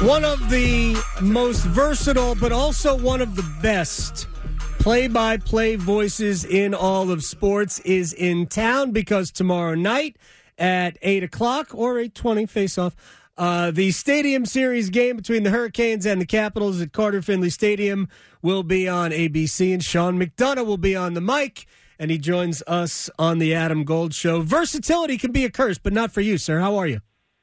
One of the most versatile, but also one of the best play-by-play voices in all of sports is in town because tomorrow night at 8 o'clock or 8:20 face-off, the Stadium Series game between the Hurricanes and the Capitals at Carter Finley Stadium will be on ABC, and Sean McDonough will be on the mic, and he joins us on the Adam Gold Show. Versatility can be a curse, but not for you, sir. How are you?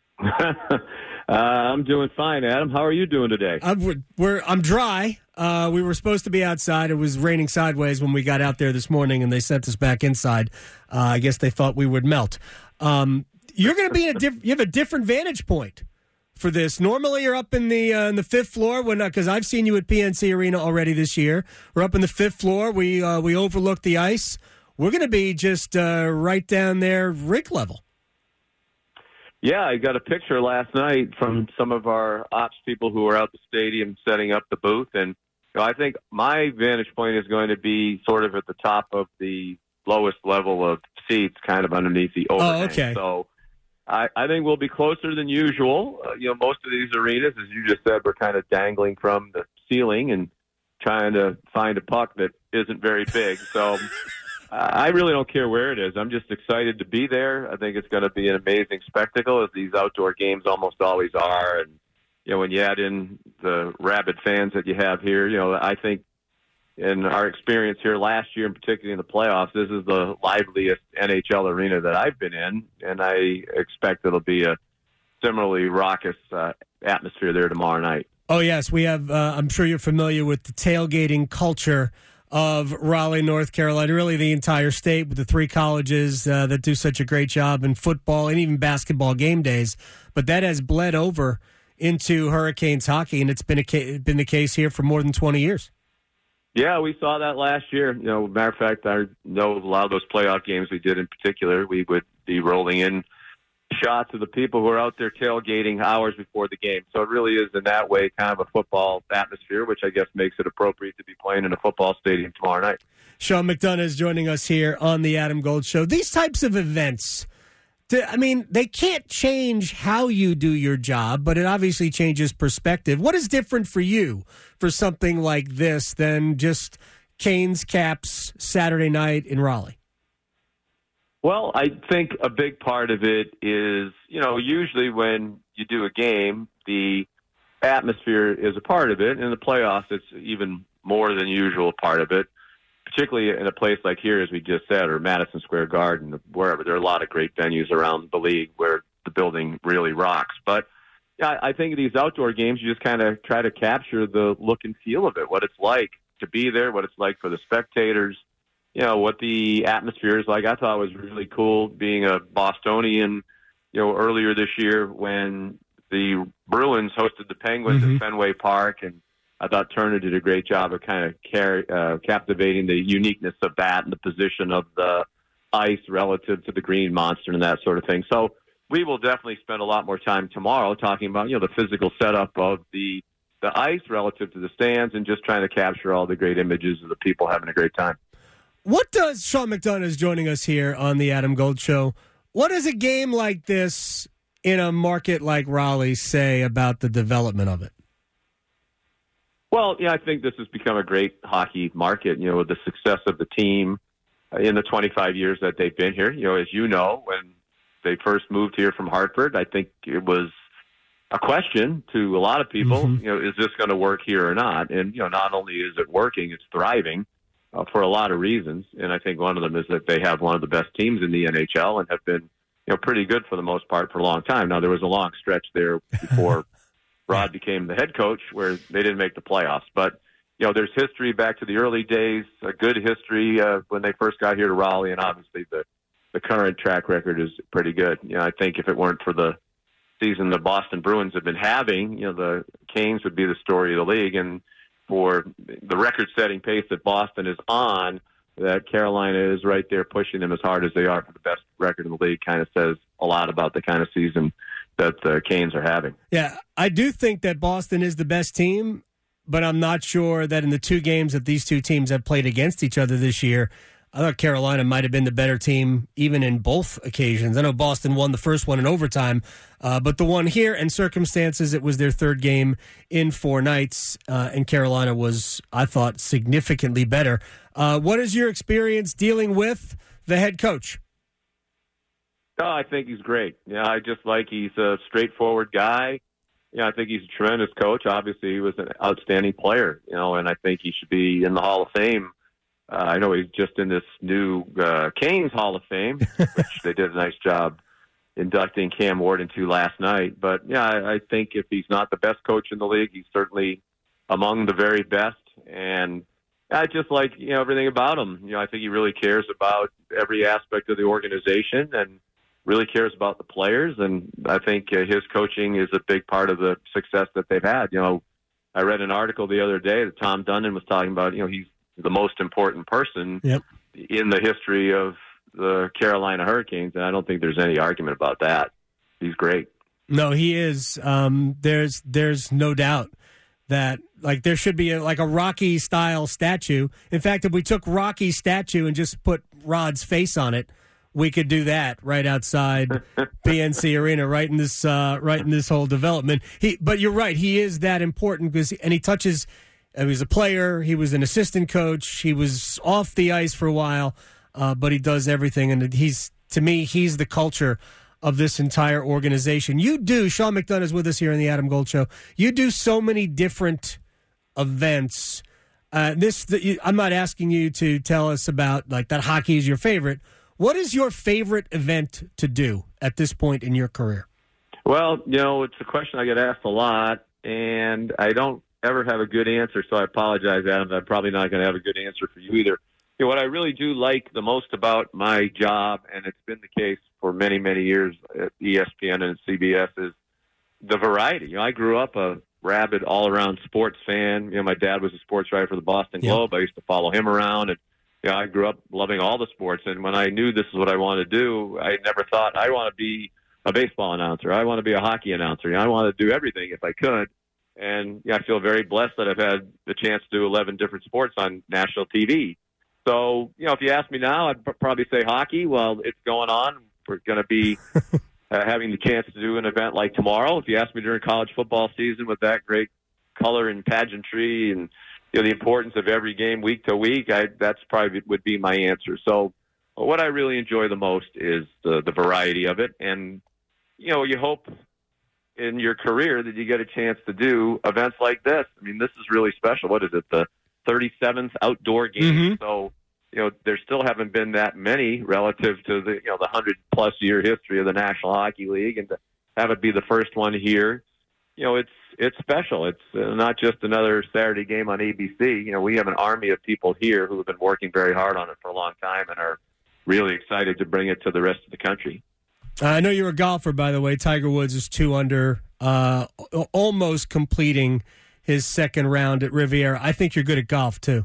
I'm doing fine, Adam. How are you doing today? I'm dry. We were supposed to be outside. It was raining sideways when we got out there this morning, and they sent us back inside. I guess they thought we would melt. You're going to be you have a different vantage point for this. Normally, you're up in the fifth floor because I've seen you at PNC Arena already this year. We're up in the fifth floor. We overlook the ice. We're going to be just right down there, rink level. Yeah, I got a picture last night from some of our ops people who were out the stadium setting up the booth, and I think my vantage point is going to be sort of at the top of the lowest level of seats, kind of underneath the overhang. Oh, okay. So I think we'll be closer than usual. Most of these arenas, as you just said, we're kind of dangling from the ceiling and trying to find a puck that isn't very big. So I really don't care where it is. I'm just excited to be there. I think it's going to be an amazing spectacle, as these outdoor games almost always are. And, when you add in the rabid fans that you have here, I think in our experience here last year, and particularly in the playoffs, this is the liveliest NHL arena that I've been in. And I expect it'll be a similarly raucous atmosphere there tomorrow night. Oh, yes. We have, I'm sure you're familiar with the tailgating culture of Raleigh, North Carolina, really the entire state, with the three colleges that do such a great job in football and even basketball game days. But that has bled over into Hurricanes hockey, and it's been the case here for more than 20 years. Yeah, we saw that last year. Matter of fact, I know a lot of those playoff games we did in particular, we would be rolling in shots of the people who are out there tailgating hours before the game. So it really is in that way kind of a football atmosphere, which I guess makes it appropriate to be playing in a football stadium tomorrow night. Sean McDonough is joining us here on the Adam Gold Show. These types of events, they can't change how you do your job, but it obviously changes perspective. What is different for you for something like this than just Canes Caps Saturday night in Raleigh? Well, I think a big part of it is, usually when you do a game, the atmosphere is a part of it. In the playoffs, it's even more than usual part of it, particularly in a place like here, as we just said, or Madison Square Garden, wherever. There are a lot of great venues around the league where the building really rocks. But yeah, I think these outdoor games, you just kind of try to capture the look and feel of it, what it's like to be there, what it's like for the spectators. What the atmosphere is like. I thought it was really cool being a Bostonian, earlier this year when the Bruins hosted the Penguins at Fenway Park. And I thought Turner did a great job of kind of captivating the uniqueness of that and the position of the ice relative to the Green Monster and that sort of thing. So we will definitely spend a lot more time tomorrow talking about, the physical setup of the ice relative to the stands and just trying to capture all the great images of the people having a great time. What does Sean McDonough is joining us here on the Adam Gold Show? What does a game like this in a market like Raleigh say about the development of it? Well, I think this has become a great hockey market, with the success of the team in the 25 years that they've been here. As you know, when they first moved here from Hartford, I think it was a question to a lot of people, is this going to work here or not? And, not only is it working, it's thriving. For a lot of reasons, and I think one of them is that they have one of the best teams in the NHL and have been, pretty good for the most part for a long time. Now, there was a long stretch there before Rod became the head coach where they didn't make the playoffs. But, there's history back to the early days, a good history when they first got here to Raleigh, and obviously the current track record is pretty good. I think if it weren't for the season the Boston Bruins have been having, the Canes would be the story of the league, and for the record-setting pace that Boston is on, that Carolina is right there pushing them as hard as they are for the best record in the league, kind of says a lot about the kind of season that the Canes are having. Yeah, I do think that Boston is the best team, but I'm not sure that in the two games that these two teams have played against each other this year, I thought Carolina might have been the better team even in both occasions. I know Boston won the first one in overtime, but the one here and circumstances, it was their third game in 4 nights, and Carolina was, I thought, significantly better. What is your experience dealing with the head coach? Oh, I think he's great. Yeah, I just like he's a straightforward guy. Yeah, I think he's a tremendous coach. Obviously, he was an outstanding player, and I think he should be in the Hall of Fame. I know he's just in this new Canes Hall of Fame, which they did a nice job inducting Cam Ward into last night. But, yeah, I think if he's not the best coach in the league, he's certainly among the very best. And I just like, everything about him. I think he really cares about every aspect of the organization and really cares about the players. And I think his coaching is a big part of the success that they've had. I read an article the other day that Tom Dundon was talking about, he's the most important person in the history of the Carolina Hurricanes, and I don't think there's any argument about that. He's great. No, he is. There's no doubt that there should be a Rocky style statue. In fact, if we took Rocky's statue and just put Rod's face on it, we could do that right outside PNC Arena, right in this whole development. But you're right, he is that important and he touches. He was a player. He was an assistant coach. He was off the ice for a while, but he does everything. And to me, he's the culture of this entire organization. Sean McDonough is with us here on the Adam Gold Show. You do so many different events. I'm not asking you to tell us about that hockey is your favorite. What is your favorite event to do at this point in your career? Well, it's a question I get asked a lot, and I don't ever have a good answer, so I apologize, Adam. I'm probably not going to have a good answer for you either. What I really do like the most about my job, and it's been the case for many, many years at ESPN and CBS, is the variety. I grew up a rabid all-around sports fan. My dad was a sports writer for the Boston Globe. I used to follow him around, and I grew up loving all the sports. And when I knew this is what I wanted to do, I never thought I want to be a baseball announcer. I want to be a hockey announcer. I want to do everything if I could. And I feel very blessed that I've had the chance to do 11 different sports on national TV. So, if you ask me now, I'd probably say hockey. Well, it's going on. We're going to be having the chance to do an event like tomorrow. If you ask me during college football season with that great color and pageantry and the importance of every game week to week, that's probably would be my answer. So what I really enjoy the most is the variety of it. And, you hope in your career that you get a chance to do events like this. I mean, this is really special. What is it, the 37th outdoor game? Mm-hmm. So, there still haven't been that many relative to the 100-plus year history of the National Hockey League, and to have it be the first one here, it's special. It's not just another Saturday game on ABC. We have an army of people here who have been working very hard on it for a long time and are really excited to bring it to the rest of the country. I know you're a golfer, by the way. Tiger Woods is 2 under, almost completing his second round at Riviera. I think you're good at golf, too.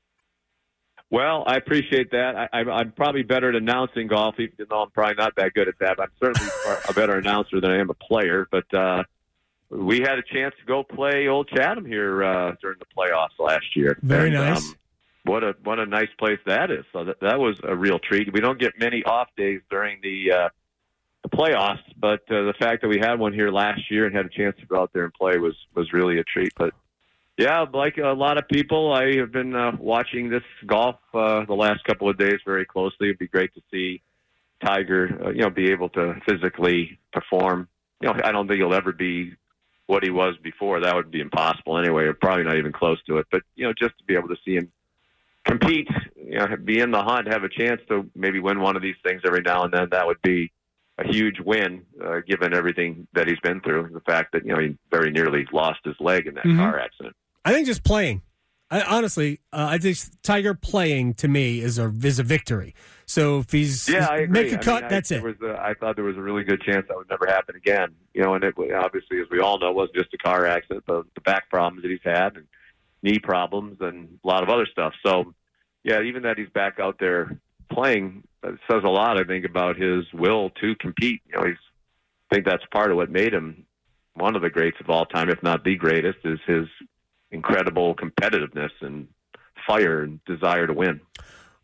Well, I appreciate that. I'm probably better at announcing golf, even though I'm probably not that good at that. I'm certainly a better announcer than I am a player. But we had a chance to go play Old Chatham here during the playoffs last year. Very nice. What a nice place that is. So that was a real treat. We don't get many off days during the playoffs, but the fact that we had one here last year and had a chance to go out there and play was really a treat. But yeah, like a lot of people, I have been watching this golf the last couple of days very closely. It'd be great to see Tiger, be able to physically perform. I don't think he'll ever be what he was before. That would be impossible anyway, or probably not even close to it. But just to be able to see him compete, be in the hunt, have a chance to maybe win one of these things every now and then, that would be a huge win, given everything that he's been through. The fact that, he very nearly lost his leg in that car accident. I think just playing. Honestly, I think Tiger playing, to me, is a victory. So if he's make a cut, that's it. I thought there was a really good chance that would never happen again. And it obviously, as we all know, wasn't just a car accident, the back problems that he's had and knee problems and a lot of other stuff. So, yeah, even that he's back out there playing says a lot, I think, about his will to compete. I think that's part of what made him one of the greats of all time, if not the greatest, is his incredible competitiveness and fire and desire to win.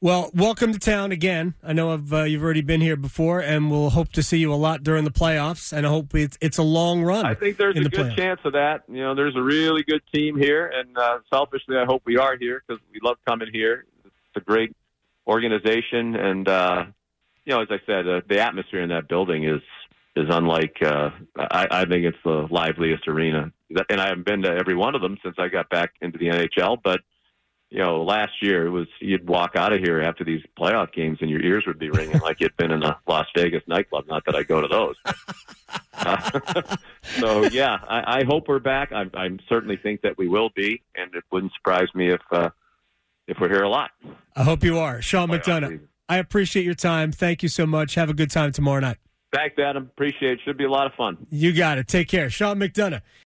Well, welcome to town again. I know you've already been here before, and we'll hope to see you a lot during the playoffs, and I hope it's a long run. I think there's a good chance of that. You know, there's a really good team here, and selfishly, I hope we are here because we love coming here. It's a great organization, and, you know, as I said, the atmosphere in that building is unlike, I think it's the liveliest arena. And I haven't been to every one of them since I got back into the NHL, but you know, last year you'd walk out of here after these playoff games and your ears would be ringing like you'd been in a Las Vegas nightclub. Not that I go to those. So yeah, I hope we're back. I certainly think that we will be, and it wouldn't surprise me if we're here a lot. I hope you are. Sean McDonough, I appreciate your time. Thank you so much. Have a good time tomorrow night. Thanks, Adam. Appreciate it. Should be a lot of fun. You got it. Take care. Sean McDonough.